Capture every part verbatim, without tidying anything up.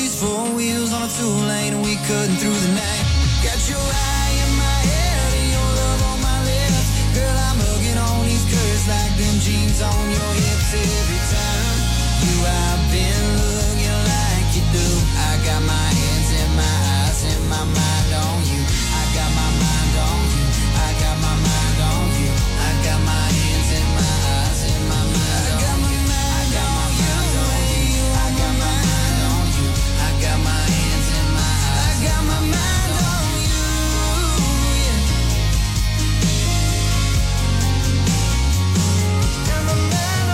these four wheels on a two lane and we cutting through the night. Got your eye in my head and your love on my lips. Girl, I'm hugging on these curves like them jeans on your hips every time you have been looking like you do. I got my hands and my eyes and my mind on you. I got my mind on you. I got my mind on you. I got my hands and my eyes and my mind on you. I got my mind on you. I got my mind on you. I got my hands and my eyes. I got my mind on you. Yeah. Got my mind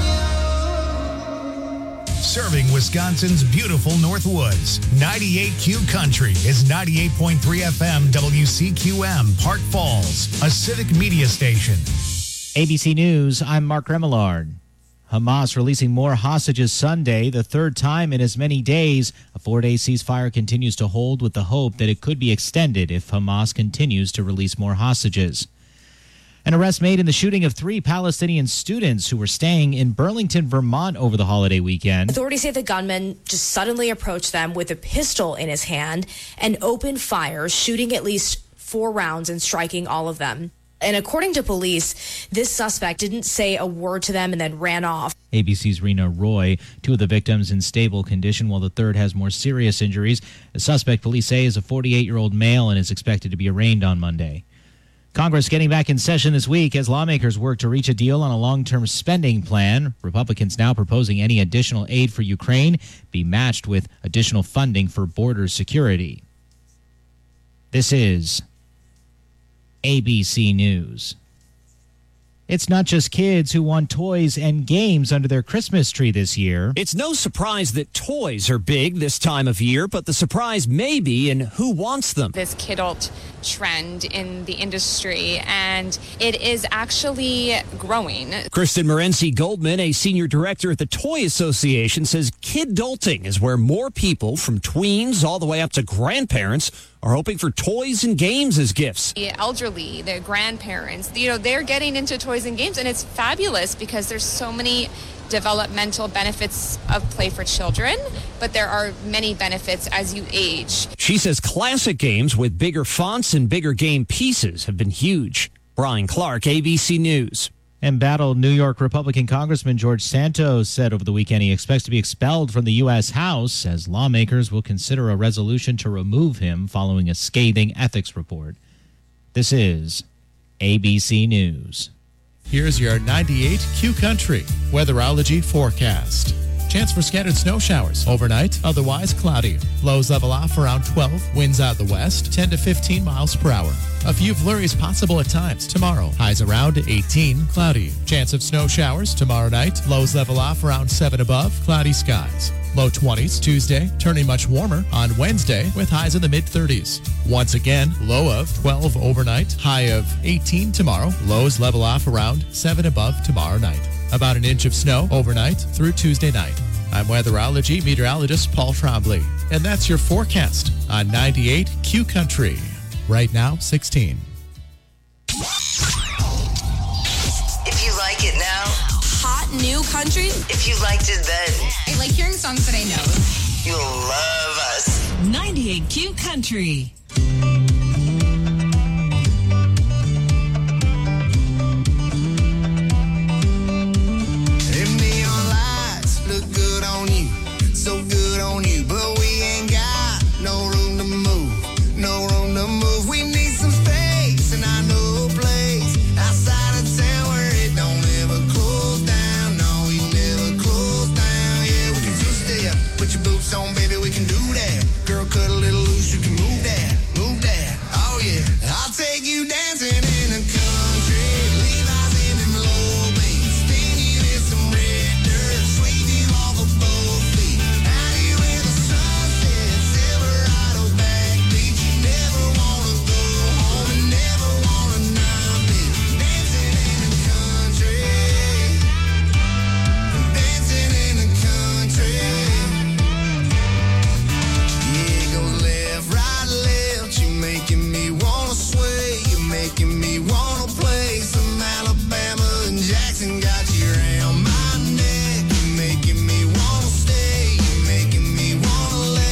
on you. Serving Wisconsin's beautiful Northwoods. ninety-eight Q Country is ninety-eight point three F M W C Q M, Park Falls, a civic media station. A B C News, I'm Mark Remillard. Hamas releasing more hostages Sunday, the third time in as many days. A four-day ceasefire continues to hold with the hope that it could be extended if Hamas continues to release more hostages. An arrest made in the shooting of three Palestinian students who were staying in Burlington, Vermont over the holiday weekend. Authorities say the gunman just suddenly approached them with a pistol in his hand and opened fire, shooting at least four rounds and striking all of them. And according to police, this suspect didn't say a word to them and then ran off. A B C's Rena Roy, two of the victims in stable condition while the third has more serious injuries. The suspect, police say, is a forty-eight-year-old male and is expected to be arraigned on Monday. Congress getting back in session this week as lawmakers work to reach a deal on a long-term spending plan. Republicans now proposing any additional aid for Ukraine be matched with additional funding for border security. This is A B C News. It's not just kids who want toys and games under their Christmas tree this year. It's no surprise that toys are big this time of year, but the surprise may be in who wants them. This kidult trend in the industry, and it is actually growing. Kristen Morency Goldman, a senior director at the Toy Association, says kidulting is where more people, from tweens all the way up to grandparents, are hoping for toys and games as gifts. The elderly, the grandparents, you know, they're getting into toys and games, and it's fabulous because there's so many developmental benefits of play for children, but there are many benefits as you age. She says classic games with bigger fonts and bigger game pieces have been huge. Brian Clark, A B C News. Embattled New York Republican Congressman George Santos said over the weekend he expects to be expelled from the U S House as lawmakers will consider a resolution to remove him following a scathing ethics report. This is A B C News. Here's your ninety-eight Q Country weatherology forecast. Chance for scattered snow showers overnight, otherwise cloudy. Lows level off around twelve, winds out the west, ten to fifteen miles per hour. A few flurries possible at times tomorrow. Highs around eighteen, cloudy. Chance of snow showers tomorrow night. Lows level off around seven above, cloudy skies. Low twenties Tuesday, turning much warmer on Wednesday with highs in the mid-thirties. Once again, low of twelve overnight, high of eighteen tomorrow. Lows level off around seven above tomorrow night. About an inch of snow overnight through Tuesday night. I'm weatherology meteorologist Paul Trombley, and that's your forecast on ninety-eight Q Country. Right now, sixteen. If you like it now, Hot new country? if you liked it then, I like hearing songs that I know. you'll love us. ninety-eight Q Country. Them neon lights look good on you, so good on you, but we ain't got no room to move, no room to move. We need some space, and I know a place outside of town where it don't ever close down. No, we never close down. Yeah, we can two-step, put your boots on, baby, we can do that. Girl, cut a little loose, you can move that, move that. Oh yeah, I'll take you dancing in the country. Levi's in them low beats, stinging in some red dirt, sweep you off of both feet. Out here in the sunset, Silverado backbeat. You never wanna go home and never wanna not be dancing in the country, dancing in the country. Yeah, it goes left, right, left. You making me wanna sway. You're making me wanna play some Alabama and Jackson. Got you around my neck. You're making me wanna stay. You're making me wanna let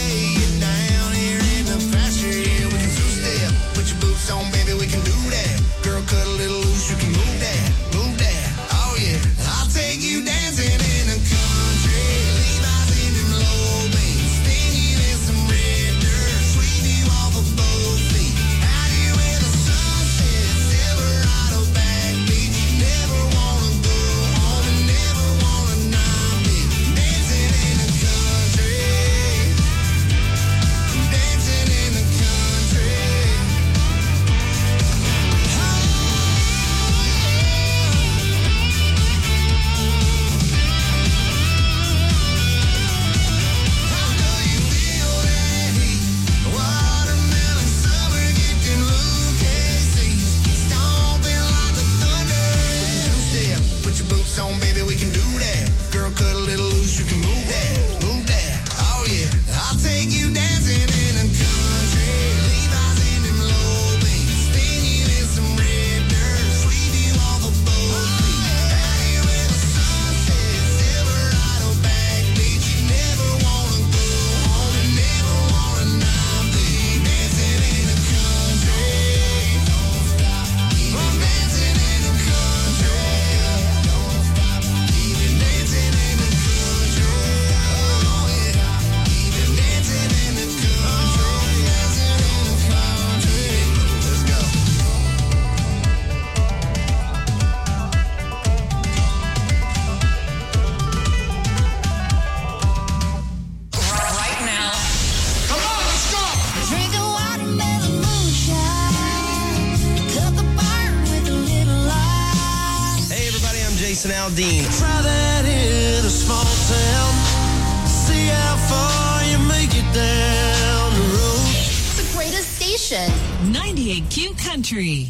your boots on, baby, we can do that. Girl, cut a little loose, you can move that, move that. Oh yeah, I'll take you dancing in the country. Levi's in them low beams, spin you in some red dirt, sweep you off a boat. Out here where the sun sets, Silverado backbeat. You never wanna go home, you never wanna not be dancing in the country. Don't stop, keep on dancing in the country. Don't stop, keep it dancing in the country. Oh yeah, keep it dancing in the country, dancing in the country. Let's go. Right now. Come on, let's go. Drink a watermelon moonshine. Cut the burn with a little light. Hey everybody, I'm Jason Aldean. Try that in a small town. See how far you make it down the road. The greatest station. ninety-eight Q Country.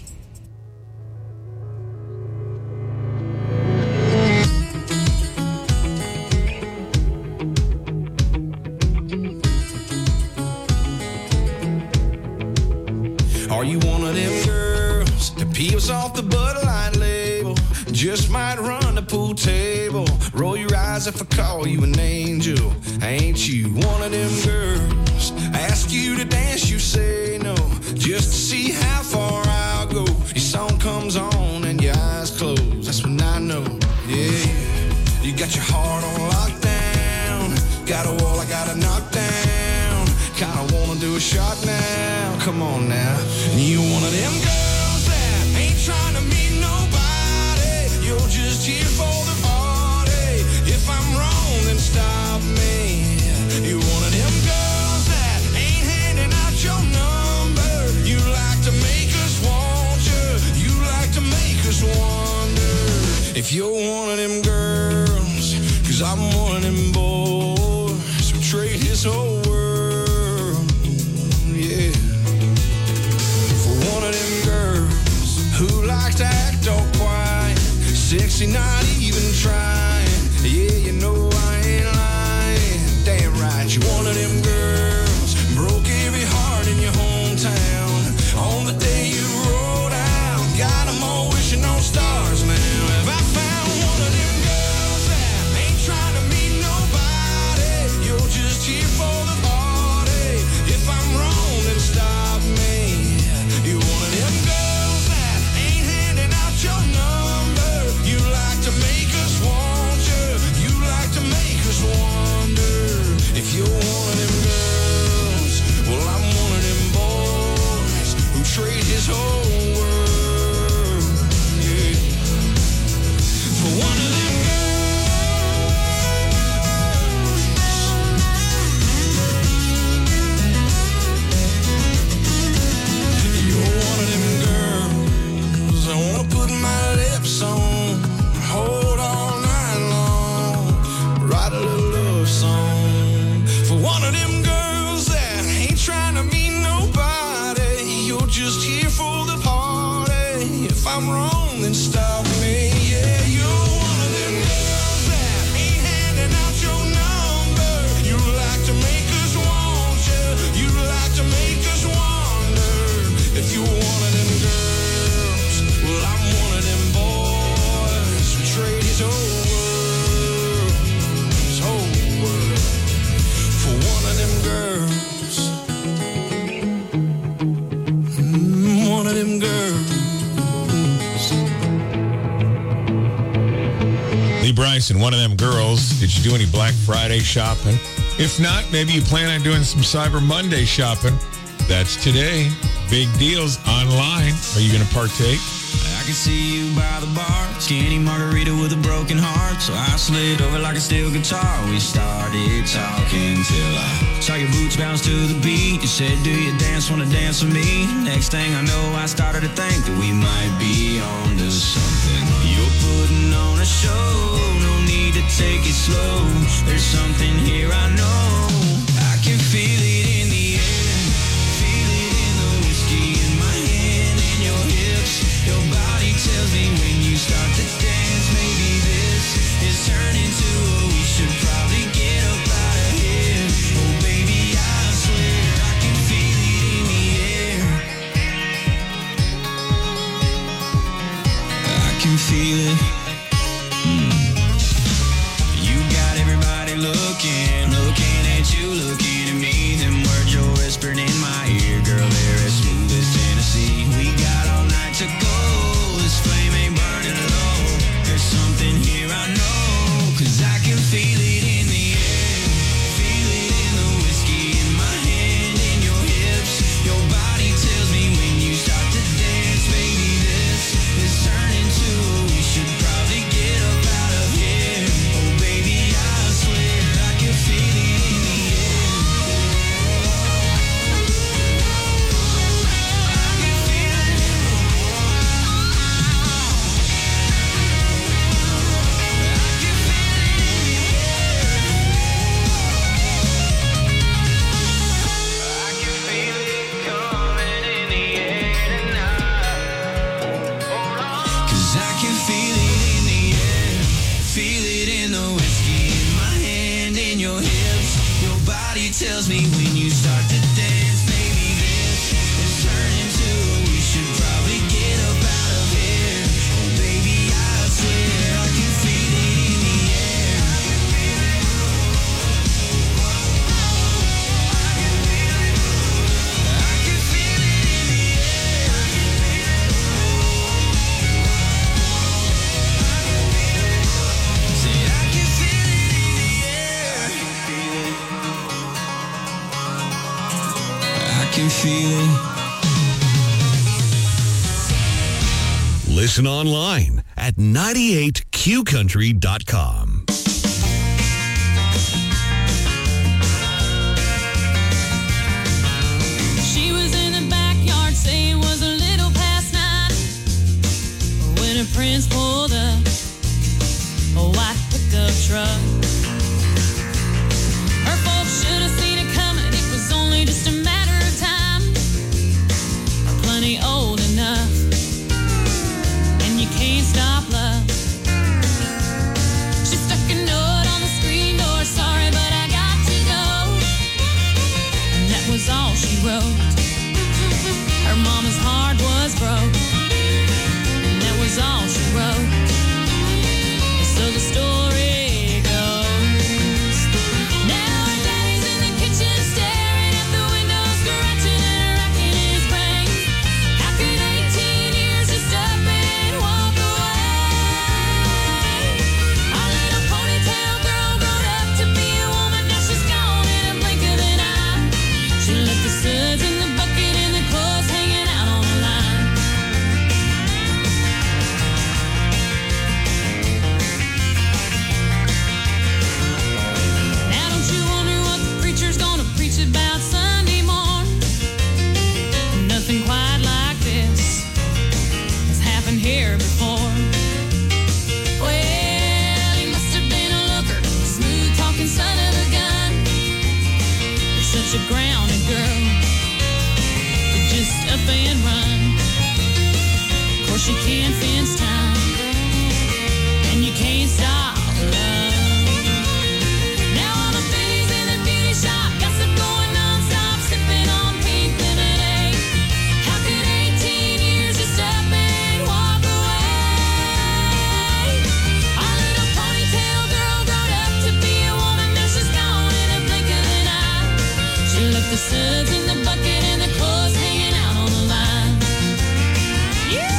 Are you one of them girls that peels off the Bud Light label? Just might run the pool table. Roll your eyes if I call you an angel. Ain't you one of them girls? I ask you to dance, you say no. Just to see how far I'll go. Your song comes on and your eyes close. That's when I know, yeah. You got your heart on lockdown. Got a wall I gotta knock down. Kinda wanna do a shot now. Come on now. You one of them girls that ain't trying to meet nobody. You're just here for the party. If I'm wrong, then stop me. You one of them girls that ain't handing out your number. You like to make us want you. You like to make us wonder if you're one of them girls. Cause I'm one of them boys who trade his whole world, yeah, for one of them girls who likes to act all quiet, sexy, not even trying. Yeah, you know I ain't lying. Damn right, you one of them girls broke every heart in your hometown. On the day you rolled out, got them all wishing on stars now. Have I found one of them girls that ain't trying to meet nobody? You're just here for the party. If I'm wrong, then stop me. You're one of them girls that ain't handing out your number. You like to make us want you. You like to make us wonder if you're one of them girls. Well, I'm one of them boys who trade his whole world, yeah, for one of them girls. You're one of them girls I wanna put my lips on, hold all night long, write a little love song for one of them girls that ain't trying to meet nobody. You're just here for the party. If I'm wrong, then stop me. Yeah, you're one of them girls that ain't handing out your number. You like to make us want you. You like to make us wonder if you're one of them girls. Well, I'm one of them boys who trade his whole world, his whole world for one of them girls. Mm, one of them girls. Lee Bryson, one of them girls. Did you do any Black Friday shopping? If not, maybe you plan on doing some Cyber Monday shopping. That's today. Big deals online. Are you going to partake? I can see you by the bar, skinny margarita with a broken heart. So I slid over like a steel guitar. We started talking till I saw your boots bounce to the beat. You said, do you dance, wanna dance with me? Next thing I know, I started to think that we might be on to something. You're putting on a show, no need to take it slow. There's something here I know. I can feel it in the air, feel it in the whiskey in my hand and your hips. Your body tells me when you start to dance, maybe tells me when you start to dance, baby, this is turning to we should probably get up out of here. Oh, baby, I swear I can feel it in the air. I can feel it in the air. Say I can feel it in the air. I can feel it. Listen online at ninety-eight q country dot com. She was in the backyard saying it was a little past nine when her prince pulled up a white pickup truck. Her folks should have seen it coming. It was only just a matter of time. Plenty old enough, and you can't stop love. She stuck a note on the screen door. Sorry, but I got to go. And that was all she wrote. Her mama's heart was broke, and that was all she wrote. So the story goes. Now her daddy's in the kitchen staring at the window, scratching and racking his brain. How could eighteen years just up and walk away? Our little ponytail girl grown up to be a woman, now she's gone in a blink of an eye. She left the suds in the bucket and the clothes hanging out on the line. Now don't you wonder what the preacher's gonna preach about Sunday morn? Nothing quite like this has happened here before. Well, he must have been a looker, smooth talking son of a gun. You're such a grounded girl to just up and run. Of course you can't fence time, and you can't stop love. Now all the biddies in the beauty shop, gossip going non-stop, sipping on pink lemonade. How could eighteen years just up and walk away? Our little ponytail girl grown up to be a woman, now she's gone in a blink of an eye. She left the suds in the bucket and the clothes hanging out on the line. Yeah!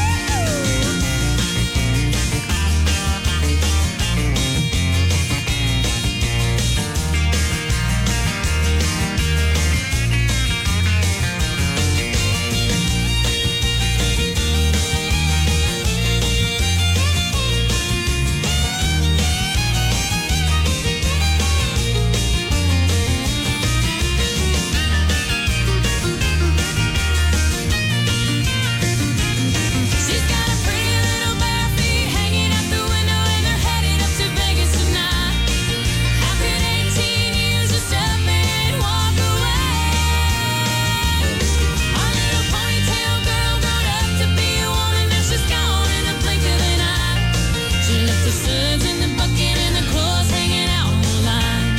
She's got a pretty little bare feet hanging out the window, and they're headed up to Vegas tonight. How could eighteen years just up and walk away? Our little ponytail girl grown up to be a woman, now she's gone in a blink of an eye. She left the suds in the bucket and the clothes hanging out on the line.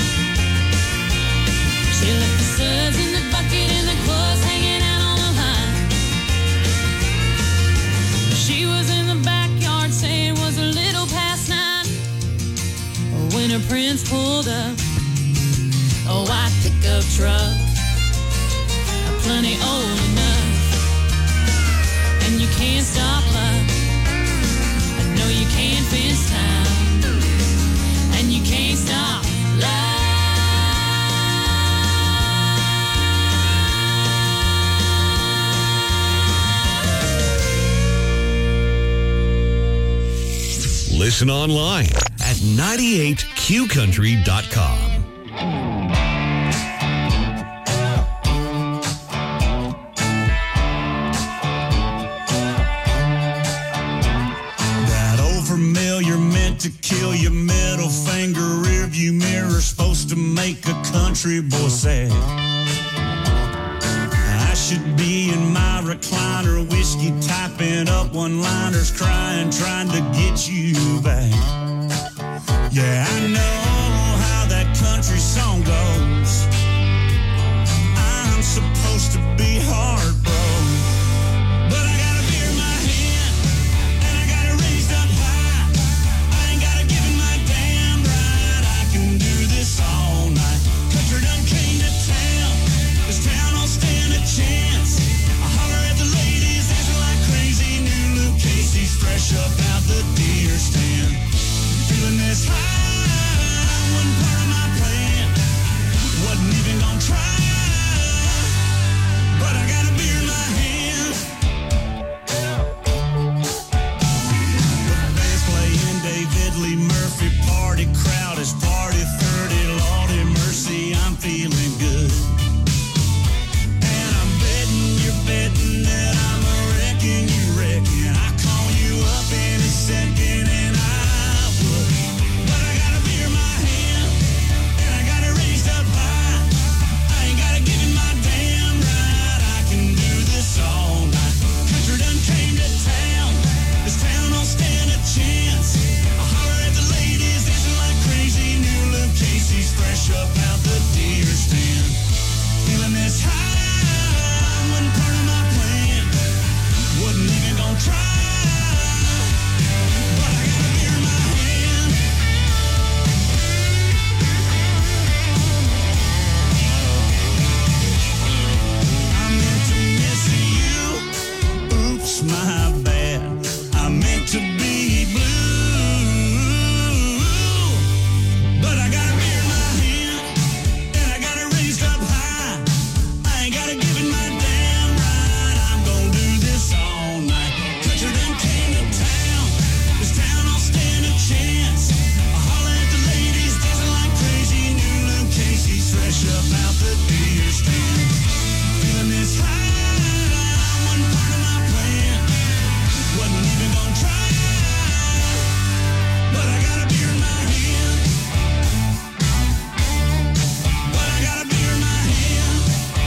She left the suds in the bucket and the clothes hanging out on the line. She was in the backyard saying it was a little past nine when her prince pulled up a white pickup truck, plenty old enough, and you can't stop love. I know you can't fence time, and you can't stop love. Listen online at ninety-eight q country dot com. That old familiar meant to kill your middle finger rearview mirror, supposed to make a country boy sad. I should be in my recliner, whiskey typing up one-liners, crying, trying to get you back. Yeah, I know how that country song goes. Murphy party crowd is party thirty. Lordy mercy, I'm feeling good. And I'm betting you're betting that I'm a wrecking you reckon. I call you up in a second and I would. But I got a beer in my hand and I got it raised up high. I ain't gotta give it my damn right. I can do this all night. Country done came to town. This town don't stand a chance. I holler at the ladies dancing like crazy. New Luke Casey's fresh up out the deer stand. Feeling this high wasn't part of my plan. Wasn't even gonna try. But I got a beer in my hand. I meant to miss you. Oops, my bad. I meant to be blue. But I got a beer in my hand and I got it raised up high. I ain't gotta give it my damn right. I'm gonna do this all night. Country done came to town. This town don't stand a chance. I holler at the ladies dancing like crazy. New Luke Casey's fresh up out the deer stand. Feeling this high wasn't part of my plan. Wasn't even gonna try. But I got a beer in my hand. But I got a beer in my hand.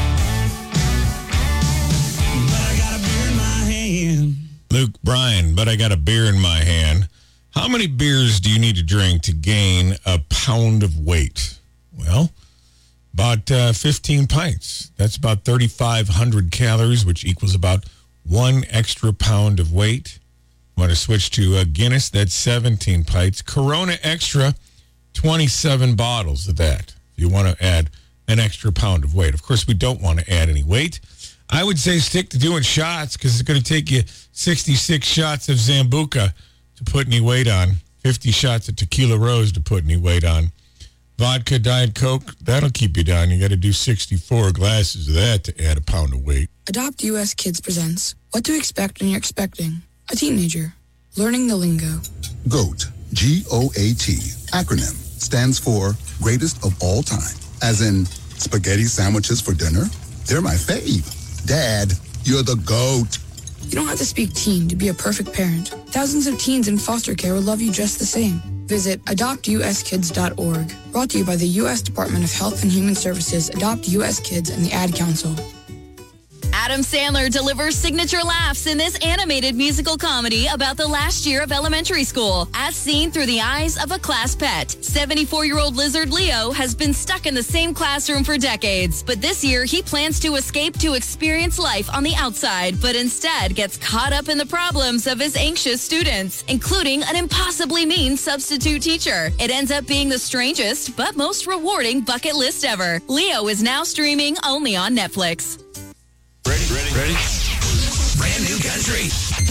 But I got a beer in my hand. Luke Bryan, but I got a beer in my hand. How many beers do you need to drink to gain a pound of weight? Well, about uh, fifteen pints. That's about thirty-five hundred calories, which equals about one extra pound of weight. Want to switch to uh, Guinness? That's seventeen pints. Corona Extra, twenty-seven bottles of that. If you want to add an extra pound of weight. Of course, we don't want to add any weight. I would say stick to doing shots because it's going to take you sixty-six shots of Zambuca to put any weight on, fifty shots of Tequila Rose to put any weight on. Vodka, Diet Coke, that'll keep you down. You got to do sixty-four glasses of that to add a pound of weight. Adopt U S Kids presents What to Expect When You're Expecting a Teenager. Learning the lingo. GOAT, G O A T, acronym, stands for Greatest of All Time. As in, spaghetti sandwiches for dinner? They're my fave. Dad, you're the GOAT. You don't have to speak teen to be a perfect parent. Thousands of teens in foster care will love you just the same. Visit adopt u s kids dot org. Brought to you by the U S Department of Health and Human Services, Adopt U S Kids, and the Ad Council. Adam Sandler delivers signature laughs in this animated musical comedy about the last year of elementary school, as seen through the eyes of a class pet. seventy-four-year-old lizard Leo has been stuck in the same classroom for decades, but this year he plans to escape to experience life on the outside, but instead gets caught up in the problems of his anxious students, including an impossibly mean substitute teacher. It ends up being the strangest but most rewarding bucket list ever. Leo is now streaming only on Netflix. Ready, ready, ready? Brand new country.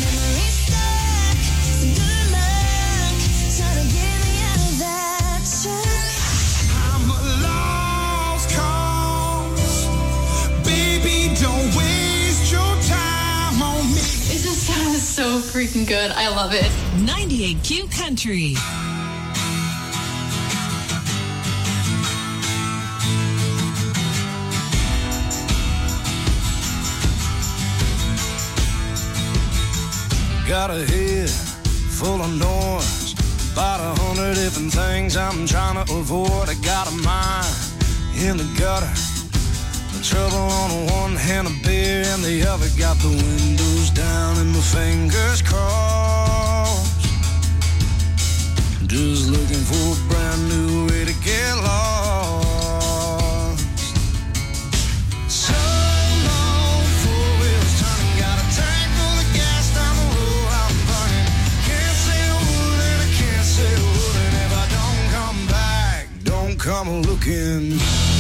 I'm a lost cause. Baby, don't waste your time on me. It just sounds so freaking good. I love it. ninety-eight Q Country. Got a head full of noise, about a hundred different things I'm trying to avoid. I got a mind in the gutter, the trouble on one hand, a beer in the other. Got the windows down and my fingers crossed, just looking for a brand new way to get lost. Come looking.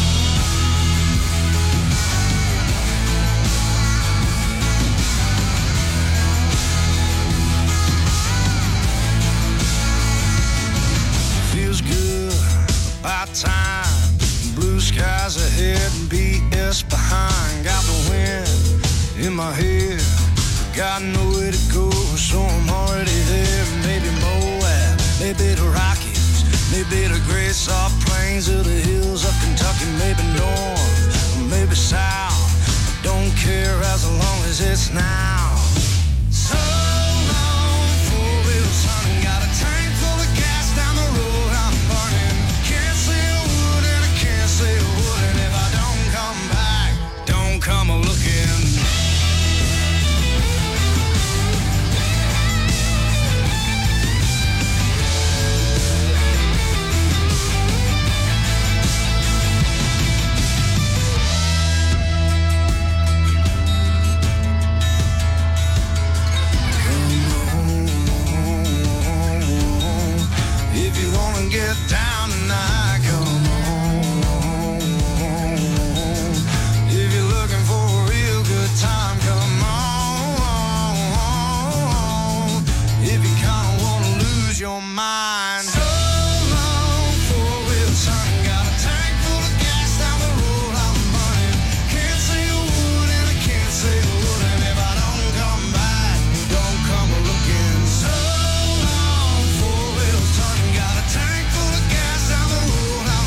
Feels good, about time. Blue skies ahead and B S behind. Got the wind in my head, got nowhere to go, so I'm already there. Maybe Moab, maybe the Rockies, be the great soft plains of the hills of Kentucky, maybe north, or maybe south. Don't care as long as it's now. So long, four wheels, son, got a tank full of gas down the road I'm burning. Can't see a wood and I can't see a wood, and if I don't come back, don't come a looking. Get down tonight, come on. If you're looking for a real good time, come on. If you kinda wanna lose your mind, so long, four-wheel son, got a tank full of gas down the road I'm running. Can't see a wood and I can't see a wood, and if I don't come back, don't come a looking. So long, four-wheel son, got a tank full of gas down the road I'm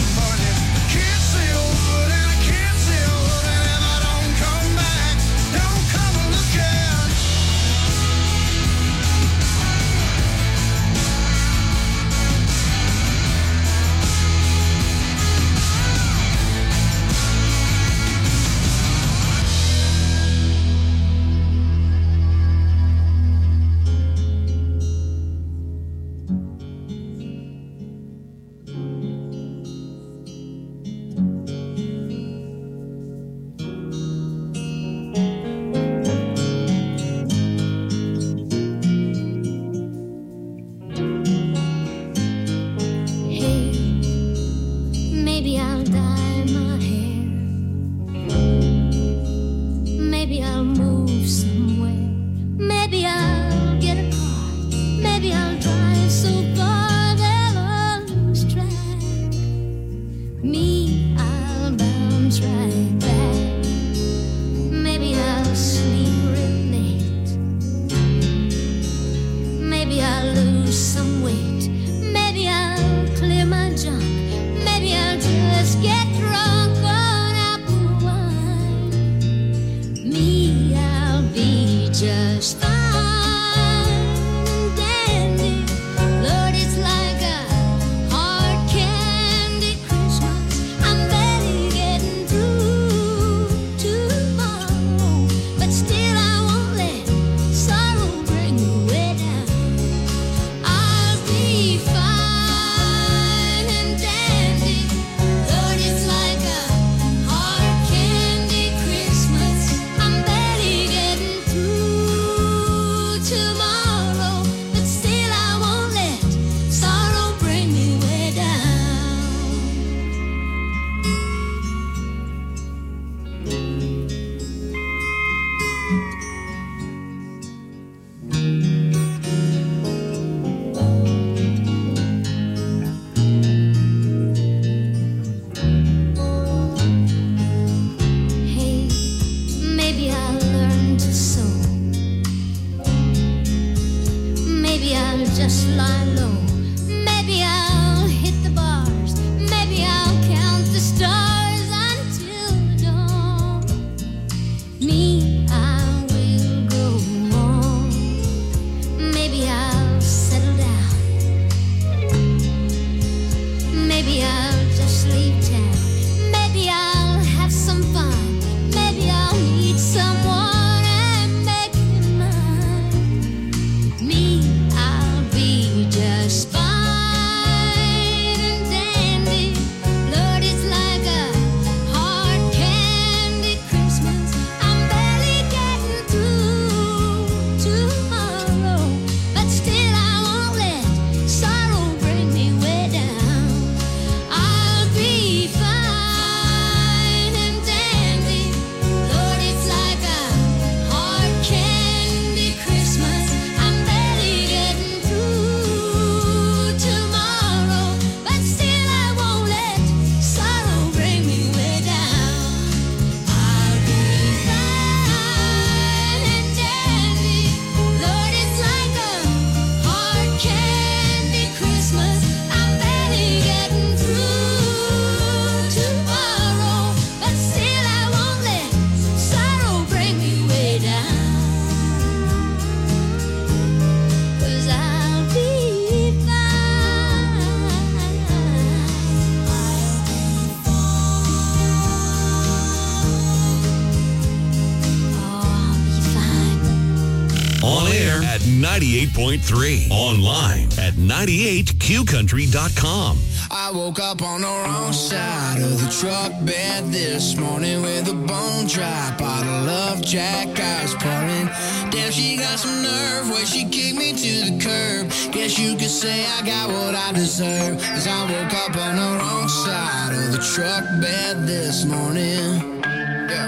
there. At ninety-eight point three. Online at ninety-eight Q country dot com. I woke up on the wrong side of the truck bed this morning with a bone dry bottle of Jack I was pouring. Damn, she got some nerve where she kicked me to the curb. Guess you could say I got what I deserve, 'cause I woke up on the wrong side of the truck bed this morning. Yeah.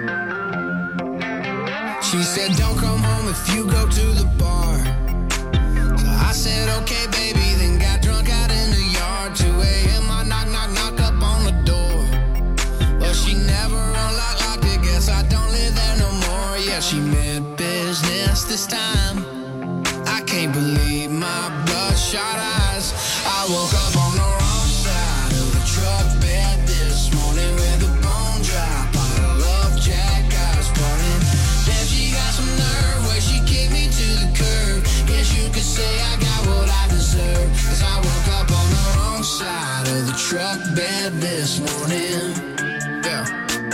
She said, don't come home if you go to the bar. So I said, okay, baby, then got drunk out in the yard. two a.m. I knock, knock, knock up on the door. But she never unlocked, locked it. Guess I don't live there no more. Yeah, she meant business this time. I can't believe my bloodshot eyes. I woke up on the wrong side of the truck bed this morning with a bone dry bottle of Jack I was pouring. Damn, she got some nerve where she kicked me to the curb. Guess you could say I got what I deserve, 'cause I woke up on the wrong side of the truck bed this morning. Yeah.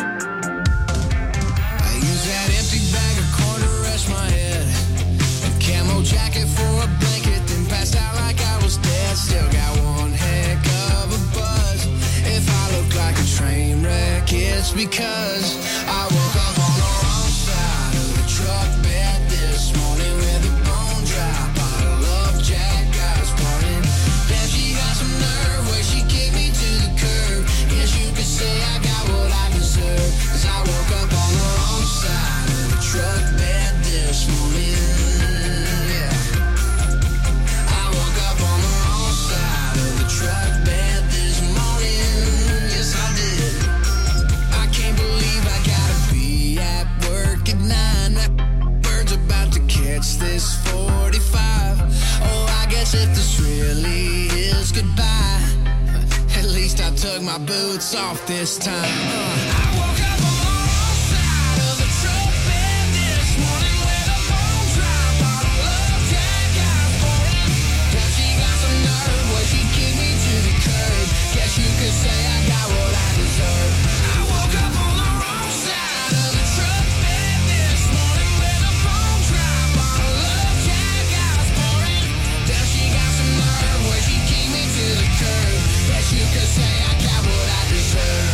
I use that empty bag of corn to rest my head, a camo jacket for a blanket, then passed out like I was dead. Still got one heck of a buzz. If I look like a train wreck, it's because I woke up on the wrong side of the truck bed this morning with a bone dry bottle of Jack I was pouring. Damn, she got some nerve where she kicked me to the curb. Guess you could say I got what I deserve, 'cause I woke up on the wrong side of the truck bed this morning. Yeah. I woke up on the wrong side of the truck bed this morning. Yes, I did. I can't believe I gotta be at work at nine. That bird's about to catch this forty-five. Oh, I guess if this really is goodbye, at least I took my boots off this time. I woke up on the wrong side of the truck bed this morning with a bone dry bottle of Jack I was pouring. Now she got some nerve where she kicked me to the curb. Guess you could say I got what I deserve. I woke up on the wrong side of the truck bed this morning with a bone dry bottle of Jack I was pouring. Now she got some nerve where she kicked me to the curb. Guess you could say I got what I deserve.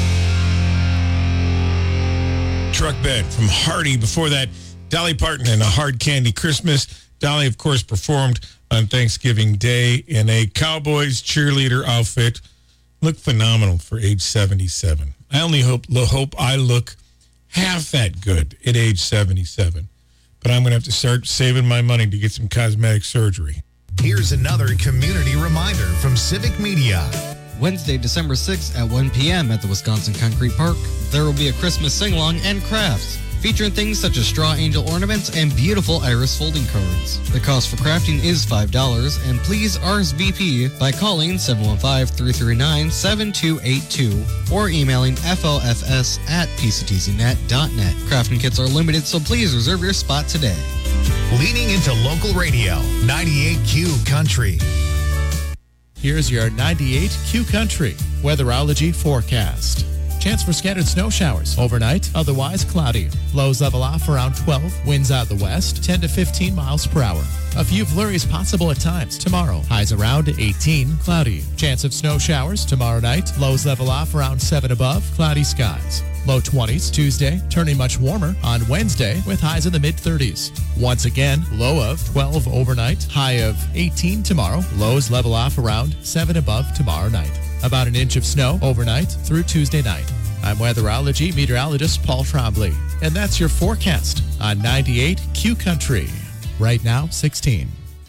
Truck Bed from Hardy. Before that, Dolly Parton and a Hard Candy Christmas. Dolly, of course, performed on Thanksgiving Day in a Cowboys cheerleader outfit. Looked phenomenal for age seventy-seven. I only hope, hope I look half that good at age seventy-seven. But I'm going to have to start saving my money to get some cosmetic surgery. Here's another community reminder from Civic Media. Wednesday, December sixth at one p.m. at the Wisconsin Concrete Park, there will be a Christmas sing-along and crafts, featuring things such as straw angel ornaments and beautiful iris folding cards. The cost for crafting is five dollars, and please R S V P by calling seven one five, three three nine, seven two eight two or emailing F L F S at P C T Z net dot net. Crafting kits are limited, so please reserve your spot today. Leaning into local radio, ninety-eight Q Country. Here's your ninety-eight Q Country weatherology forecast. Chance for scattered snow showers overnight, otherwise cloudy. Lows level off around twelve, winds out the west, ten to fifteen miles per hour. A few flurries possible at times tomorrow. Highs around eighteen, cloudy. Chance of snow showers tomorrow night. Lows level off around seven above, cloudy skies. Low twenties Tuesday, turning much warmer on Wednesday with highs in the mid-thirties. Once again, low of twelve overnight, high of eighteen tomorrow. Lows level off around seven above tomorrow night. About an inch of snow overnight through Tuesday night. I'm weatherology meteorologist Paul Trombley, and that's your forecast on ninety-eight Q Country. Right now, sixteen.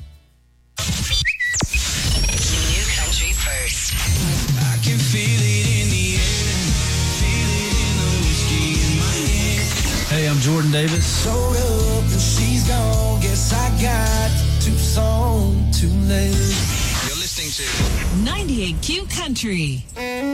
New Country First. I can feel it in the air, feel it in the whiskey in my hand. Hey, I'm Jordan Davis. Showed up and she's gone. Guess I got too soon, too late. You're listening to ninety-eight Q Country.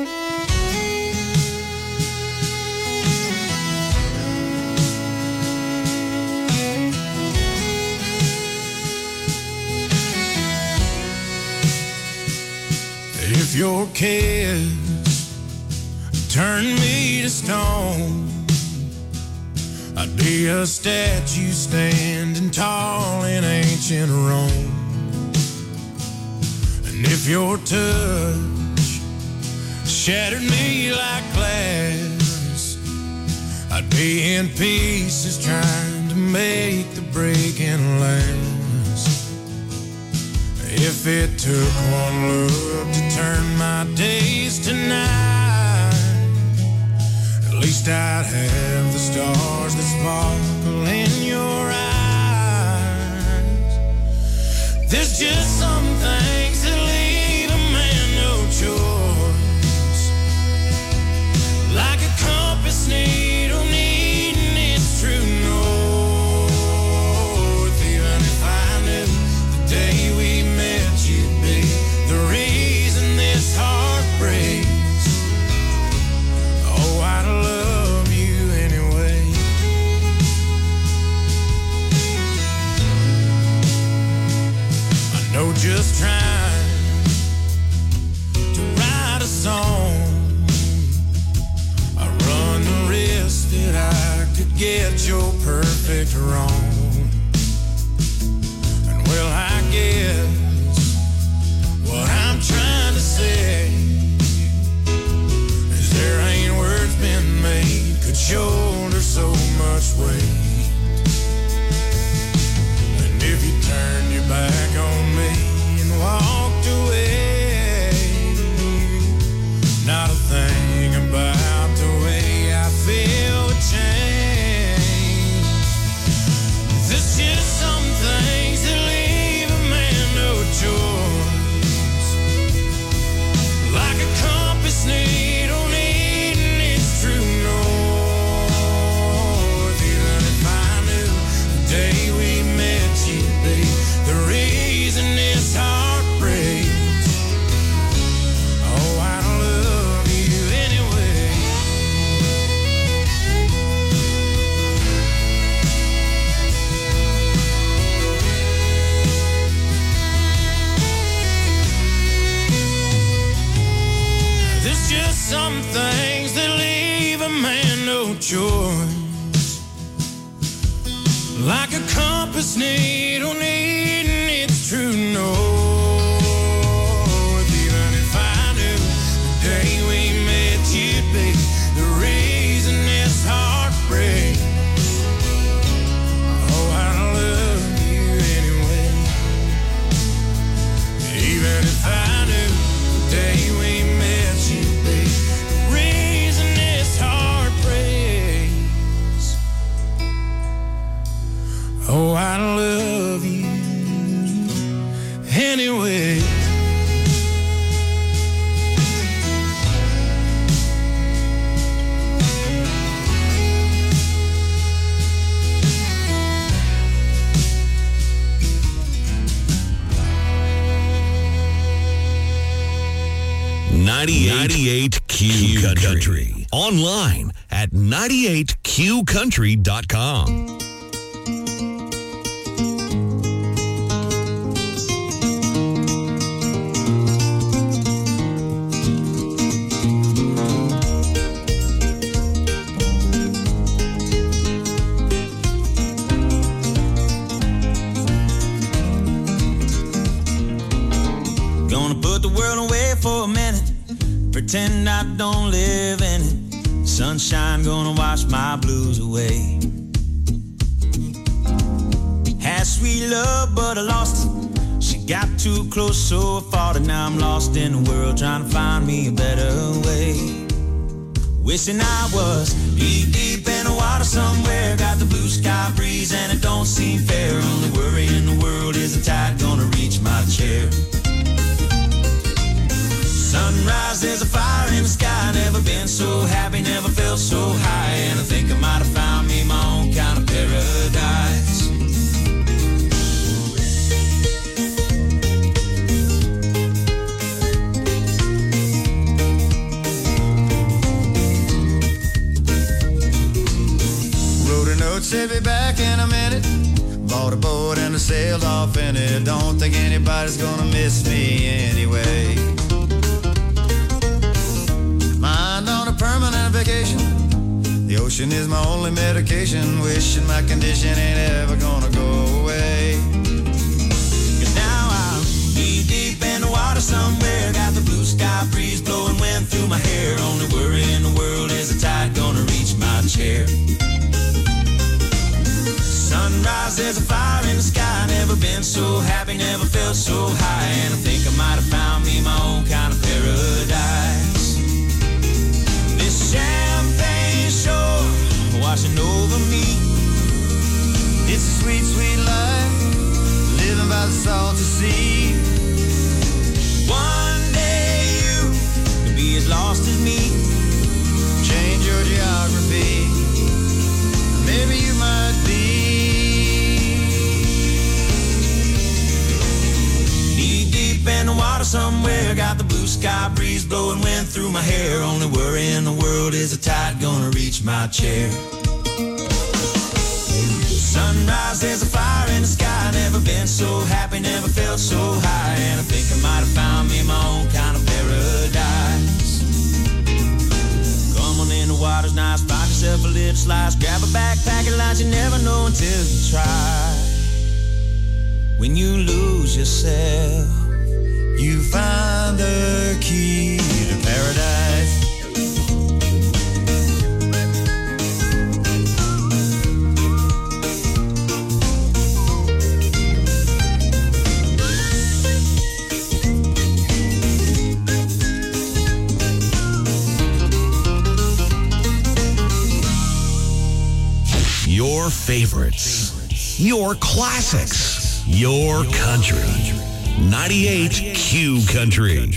If your kiss turn me to stone, I'd be a statue standing tall in ancient Rome. And if your touch shattered me like glass, I'd be in pieces trying to make the breaking last. If it took one look to turn my days to night, at least I'd have the stars that sparkle in your eyes. There's just some things that leave a man no choice, like a compass needle needing its true north. Even if I knew the day we met you'd be the reason this heart breaks, oh, I'd love you anyway. I know just trying to write a song, I run the risk that I could get your perfect wrong. And well, I guess what I'm trying to say is there ain't words been made could shoulder so much weight. And if you turned your back on me and walked away, not a thing about the way I feel would change. There's just some things that leave a man no choice, like a compass needle needing its true north. Even if I knew the day we met you'd be the reason this heart breaks, oh, I'd love you anyway. There's just some things that leave a man no choice, like a compass needle needing its true north. Even if I knew the day we met you'd be the reason this heart breaks, oh, I'd love you anyway. Even if I knew the day we met you'd be the reason this heart breaks, oh, I love you anyway. ninety-eight Q Country. Online at ninety-eight Q country dot com. Gonna put the world away for a minute, pretend I don't live in it. Sunshine gonna wash my blues away. Had sweet love, but I lost it. She got too close, so I fought it. Now I'm lost in the world, trying to find me a better way. Wishing I was deep, deep in the water somewhere. Got the blue sky breeze and it don't seem fair. Only worry in the world is the tide gonna reach my chair. Sunrise, there's a fire in the sky. Never been so happy, never felt so high. And I think I might have found me my own kind of paradise. Wrote a note, said be back in a minute. Bought a boat and I sailed off in it. Don't think anybody's gonna miss me anyway. Mind on a permanent vacation. The ocean Wishing is my only medication. Wishing my condition ain't ever gonna go away. Cause now I'm knee deep in the water somewhere. Got the blue sky breeze blowing wind through my hair. Only worry in the world is the tide gonna reach my chair. Sunrise, there's a fire in the sky. Never been so happy, never felt so high. And I think I might have found me my own kind of paradise. This champagne shore washing over me. It's a sweet, sweet life, living by the salty sea. One day you could be as lost as me. Change your geography, maybe you might be. Knee deep in the water somewhere. Got the blue sky breeze blowing wind through my hair. Only worry in the world is the tide gonna reach my chair. Sunrise, there's a fire in the sky. Never been so happy, never felt so high. And I think I might have found me my own kind of paradise. Come on in, the water's nice. Find yourself a little slice. Grab a backpack and lunch. You never know until you try. When you lose yourself, you find the key to paradise. Your favorites, your classics, your country. ninety-eight Q Country.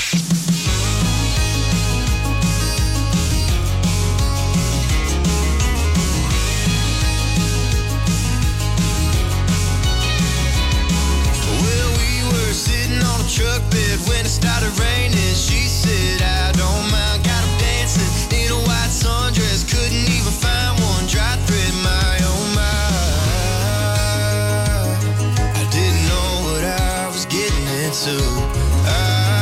Well, we were sitting on a truck bed when it started raining. She said, I don't mind, got him dancing in a white sundress. Couldn't even find one dry thread, my oh my. I didn't know what I was getting into. I,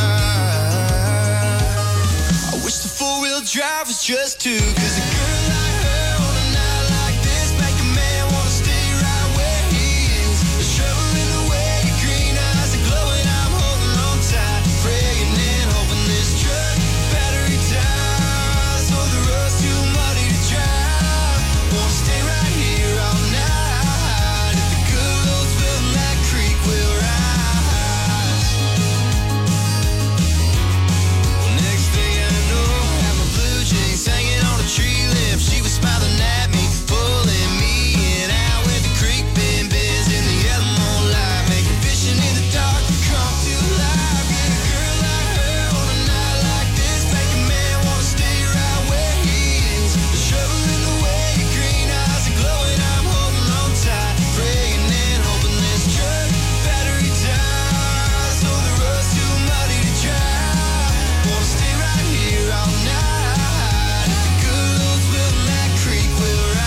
I wish the four-wheel drive was just two. Cause a girl like her on a night like this make a man wanna stay right where he is. The shovel in the way, your green eyes are glowing. I'm holding on tight, praying and hoping this truck battery dies. So the road's too muddy to drive. Wanna stay right here all night. If the good Lord's will, that creek will rise. Well, next thing I know, I have my blue jeans hanging on a tree limb. She was smiling at me, pulling me in. Out with the creek bend bends in the yellow moonlight, making fishing in the dark come to life. Yeah, a girl like her on a night like this make a man wanna stay right where he is. The shovel in the way, your green eyes are glowing. I'm holding on tight, praying and hoping this truck battery dies. So the road's too muddy to drive. Wanna stay right here all night. If the good Lord's will, that creek will rise.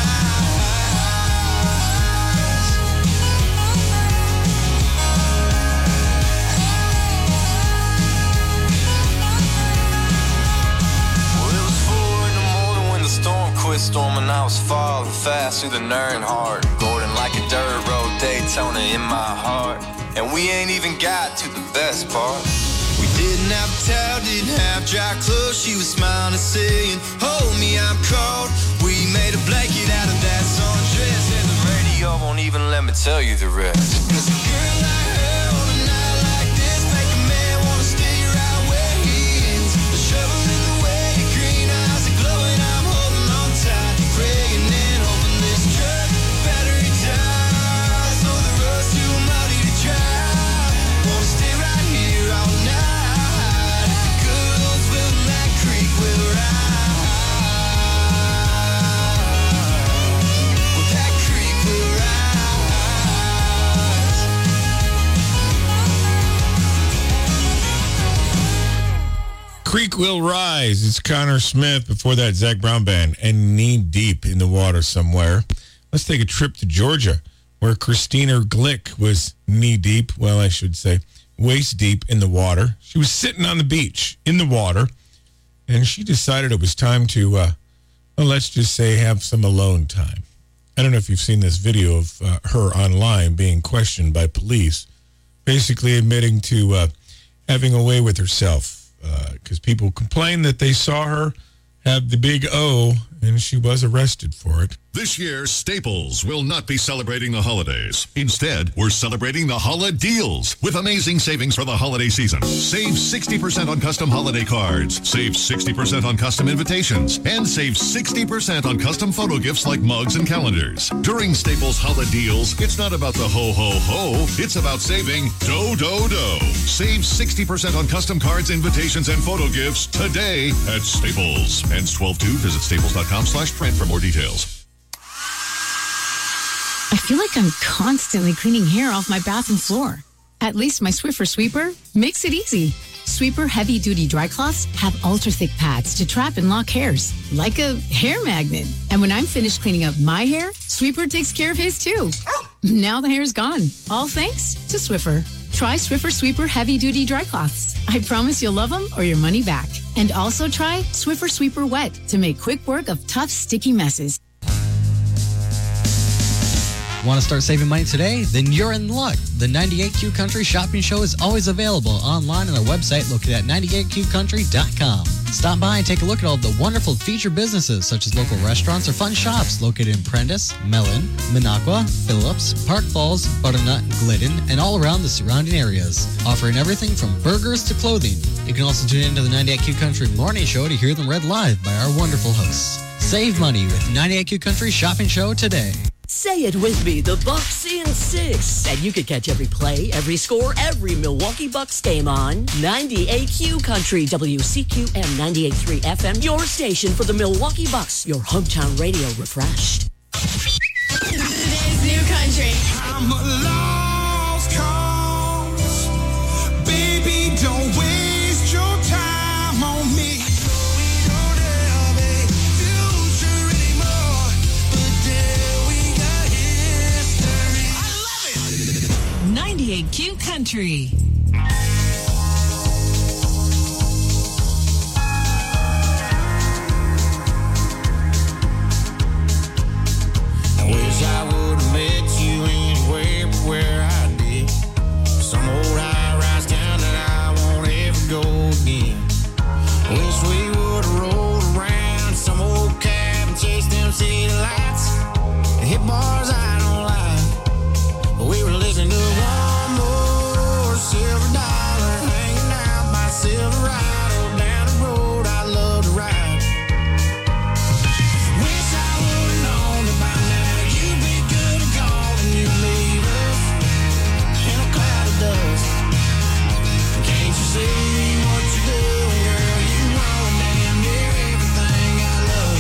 Well, it was four in the morning when the storm quit storming. I was falling fast through the Nernhart, Gordon like a dirt road Daytona in my heart. And we ain't even got to the best part. We didn't have a towel, didn't have dry clothes. She was smiling and saying, hold me, I'm cold. We made a blanket out of that sundress, and the radio won't even let me tell you the rest. Cause a girl like her on a night like this make a man wanna stay right where he is. The shovel in the way, your green eyes are glowing. I'm holding on tight, praying and hoping this truck battery dies. So the road's too muddy to drive. Wanna stay right here all night. If the good Lord's will, that creek will rise. Well, that creek will rise. Creek Will Rise. It's Connor Smith. Before that, Zach Brown Band and Knee Deep in the Water Somewhere. Let's take a trip to Georgia, where Christina Glick was knee deep, well, I should say, waist deep in the water. She was sitting on the beach in the water, and she decided it was time to uh, well, let's just say, have some alone time. I don't know if you've seen this video of uh, her online being questioned by police, basically admitting to uh, having a way with herself because uh, people complained that they saw her have the big O, and she was arrested for it. This year, Staples will not be celebrating the holidays. Instead, we're celebrating the holiday deals with amazing savings for the holiday season. Save sixty percent on custom holiday cards, save sixty percent on custom invitations, and save sixty percent on custom photo gifts like mugs and calendars. During Staples holiday deals, it's not about the ho, ho, ho. It's about saving do, do, do. Save sixty percent on custom cards, invitations, and photo gifts today at Staples. Ends twelve two. Visit staples.com slash print for more details. I feel like I'm constantly cleaning hair off my bathroom floor. At least my Swiffer Sweeper makes it easy. Sweeper heavy-duty dry cloths have ultra-thick pads to trap and lock hairs, like a hair magnet. And when I'm finished cleaning up my hair, Sweeper takes care of his too. Now the hair's gone, all thanks to Swiffer. Try Swiffer Sweeper heavy-duty dry cloths. I promise you'll love them or your money back. And also try Swiffer Sweeper Wet to make quick work of tough, sticky messes. Want to start saving money today? Then you're in luck. The ninety-eight Q Country Shopping Show is always available online on our website located at ninety-eight q country dot com. Stop by and take a look at all the wonderful featured businesses such as local restaurants or fun shops located in Prentice, Mellon, Minocqua, Phillips, Park Falls, Butternut, Glidden, and all around the surrounding areas, offering everything from burgers to clothing. You can also tune into the ninety-eight Q Country Morning Show to hear them read live by our wonderful hosts. Save money with ninety-eight Q Country Shopping Show today. Say it with me, the Bucks in six. And you can catch every play, every score, every Milwaukee Bucks game on ninety-eight Q Country, W C Q M ninety-eight point three F M, your station for the Milwaukee Bucks, your hometown radio refreshed. Today's new country. I'm a lost cause. Baby, don't waste your time on me. ninety-eight Q Country. I wish I would have met you anywhere but where I did. Some old high-rise town that I won't ever go again. Wish we would have rolled around some old cab and chased them city lights and hit bars I don't like. But we were listening to one more silver dollar hanging out by Silverado down the road I love to ride. Wish I would have known that by now you'd be good and gone and you'd leave us in a cloud of dust. Can't you see what you're doing, girl? You run damn near everything I love.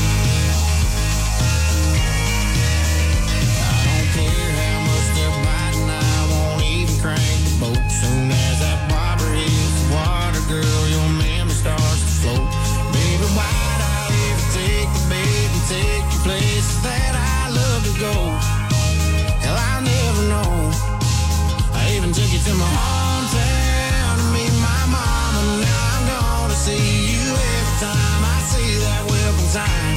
I don't care how much they're biting, I won't even crank the boat. Soon as that bobber hits the water, girl, your memory starts to float. Baby, why'd I ever take the bait and take you places that I love to go? Hell, I'll never know. I even took you to my hometown to meet my mama. Now I'm gonna see you every time I see that welcome sign.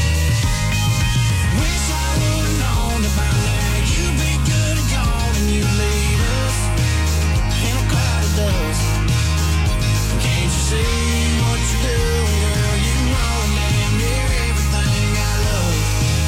Wish I would've known that by now you'd be good and gone and you'd leave us in a cloud of dust. Can't you see what you're doing, girl? You know damn near everything I love.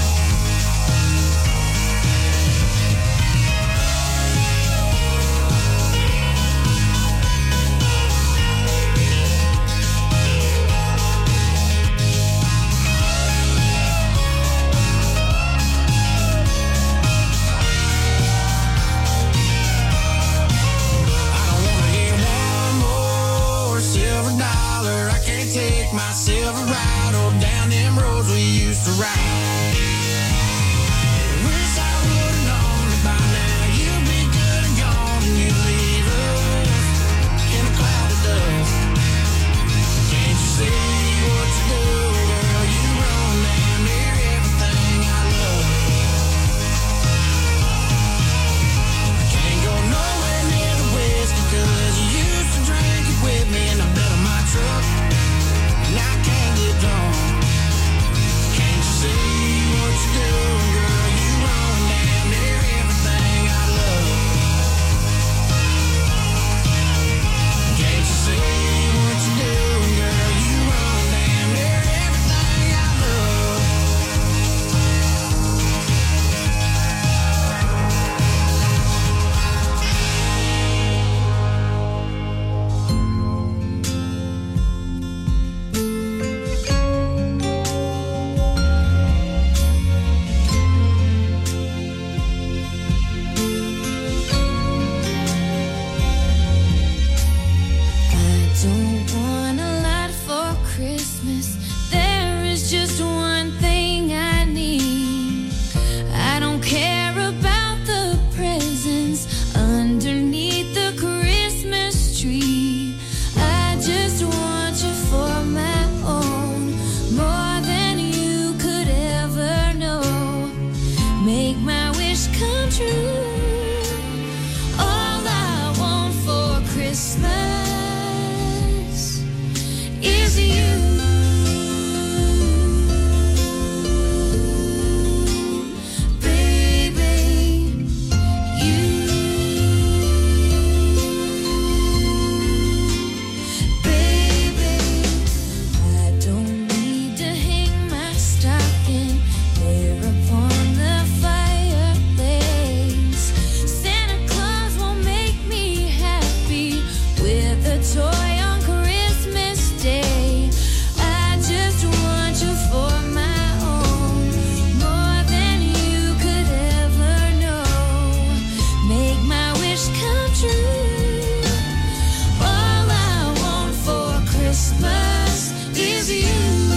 I don't wanna hear one more silver dollar. I can't take my Silverado down them roads we used to ride. Wish I would've known that by now you'd be good and gone and you'd leave us in a cloud of dust. Can't you see what you're doing, girl? You run damn near everything I love. I can't go nowhere near the whiskey 'cause you used to drink it with me in the bed of my truck, and I can't get drunk. Can't you Christmas is you.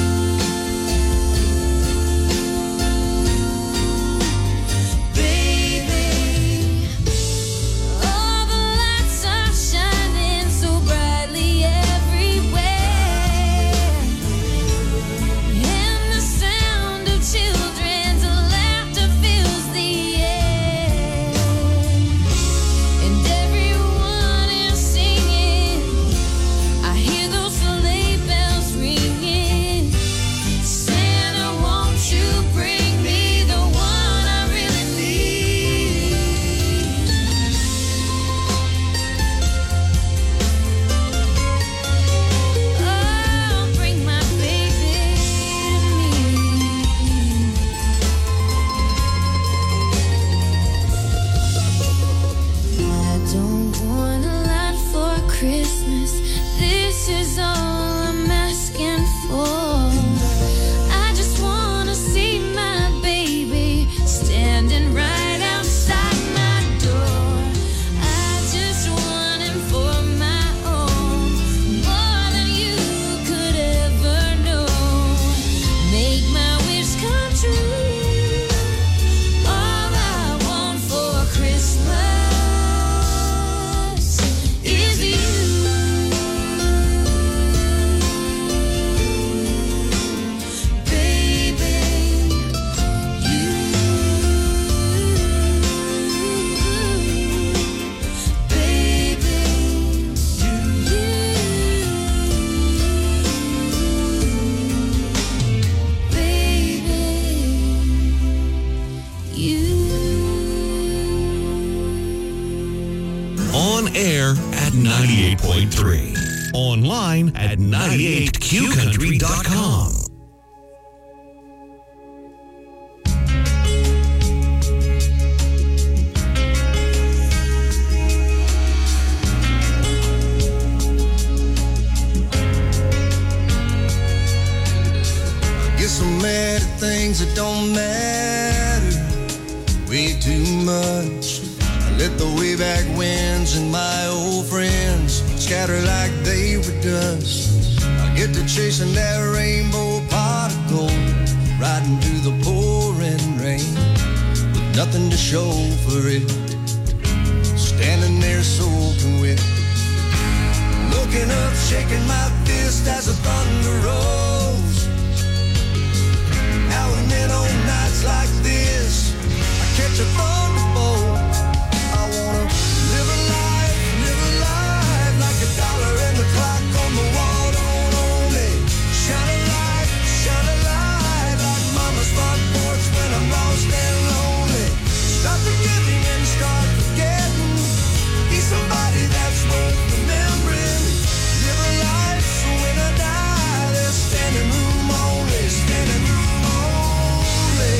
ninety-eight point three. Online at ninety-eight q country dot com. Guess I'm mad at things that don't matter way too much. I let the way back winds and my old friends scatter like they were dust. I get to chasing that rainbow pot of gold, riding through the pouring rain with nothing to show for it, standing there soaking wet, looking up, shaking my fist as the thunder rolls. Now and then on nights like this, I catch a thunderbolt. I wanna live a life, live a life like a dollar and the clock on the wall don't own me. Shine a light, shine a light like mama's front porch when I'm lost and lonely. Stop forgiving and start forgetting. Be somebody that's worth remembering. Live a life so when I die, there's standing room only, standing room only.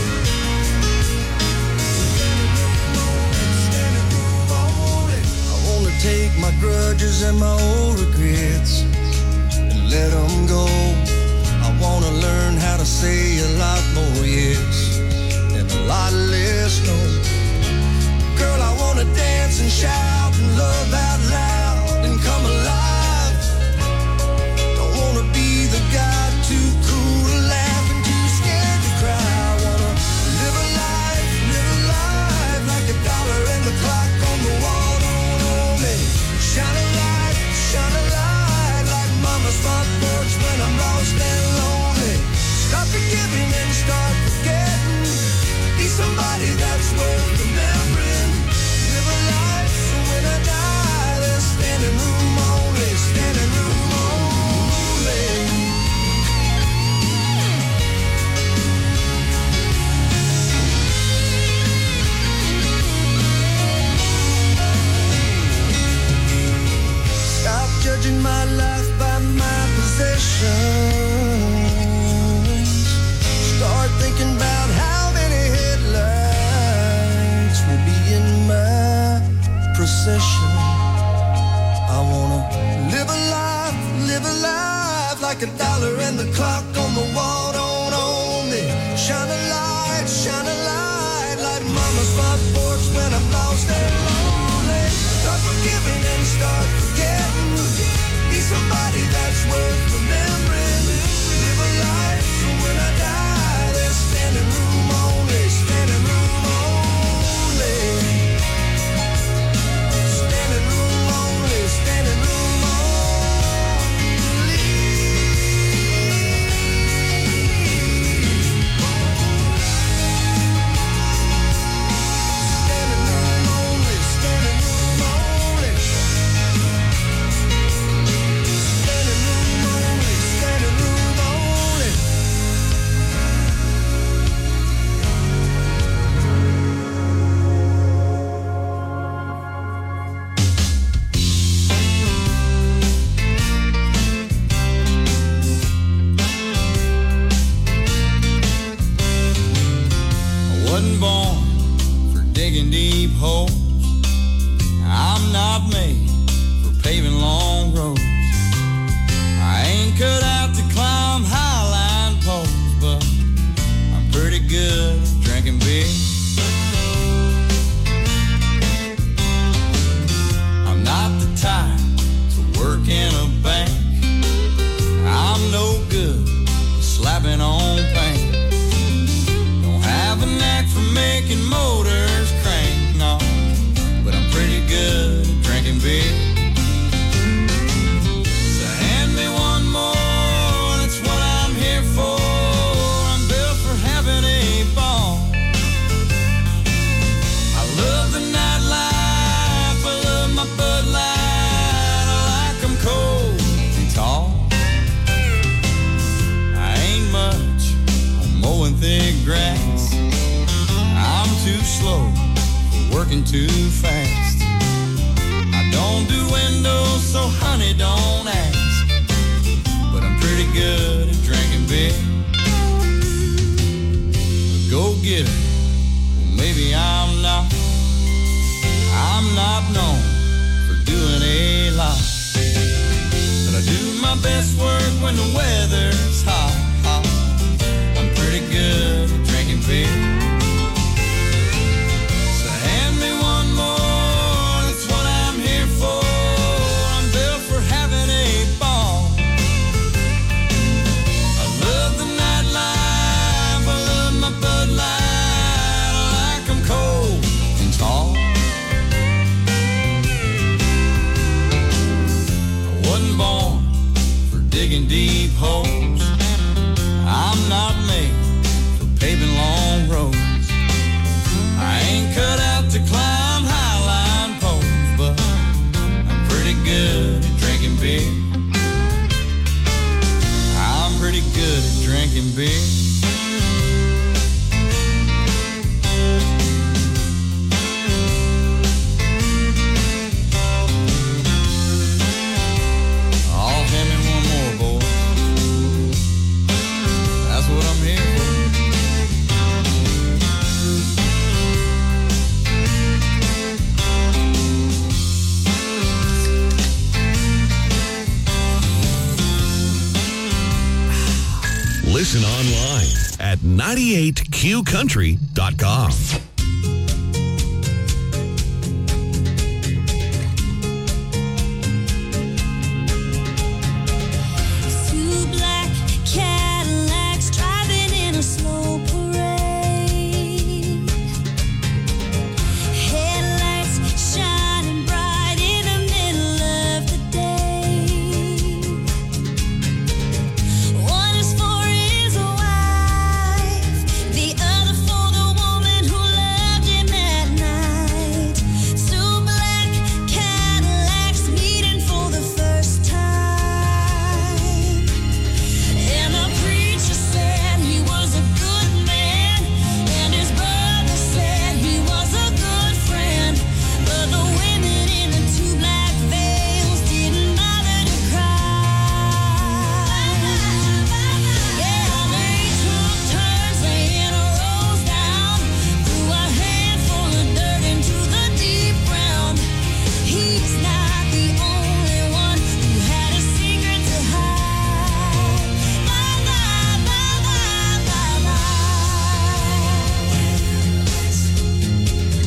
Standing room only. I wanna take my grudges and my old regrets and let them go. I wanna learn how to say a lot more yes and a lot less no. Girl, I wanna dance and shout and love out loud and come alive. Don't wanna be the guy too cool to laugh and too scared to cry. I wanna live a life, live a life like a dollar and the clock on the wall don't own me. Shine a light, shine a light like mama's front porch when I'm lost and lonely. Stop forgiving and start forgetting. Be somebody that's worth remembering. Live a life so when I die, there's standing room only, standing room only. Stop judging my life by my possessions. Start thinking about how many headlights will be in my procession. I wanna live a life, live a life like a dollar and the clock on the wall don't own me. Shine a light, shine a light like mama's front porch when I'm lost and lonely. Start forgiving and start forgetting. Be somebody that's worth working too fast. I don't do windows, so honey, don't ask. But I'm pretty good at drinking beer. A go-getter, well, maybe I'm not. I'm not known for doing a lot. But I do my best work when the weather's hot, hot. I'm pretty good at drinking beer. So hand me one more, that's what I'm here for. I'm built for having a ball. I love the nightlife, I love my Bud Light. I like them cold and tall. I wasn't born for digging deep holes. I'm not made for paving long roads. I ain't cut out to climb highline poles, but I'm pretty good at drinking beer. I'm pretty good at drinking beer. Oh, hand me one more, boy. That's what I'm here for. Listen online at ninety-eight Q country dot com.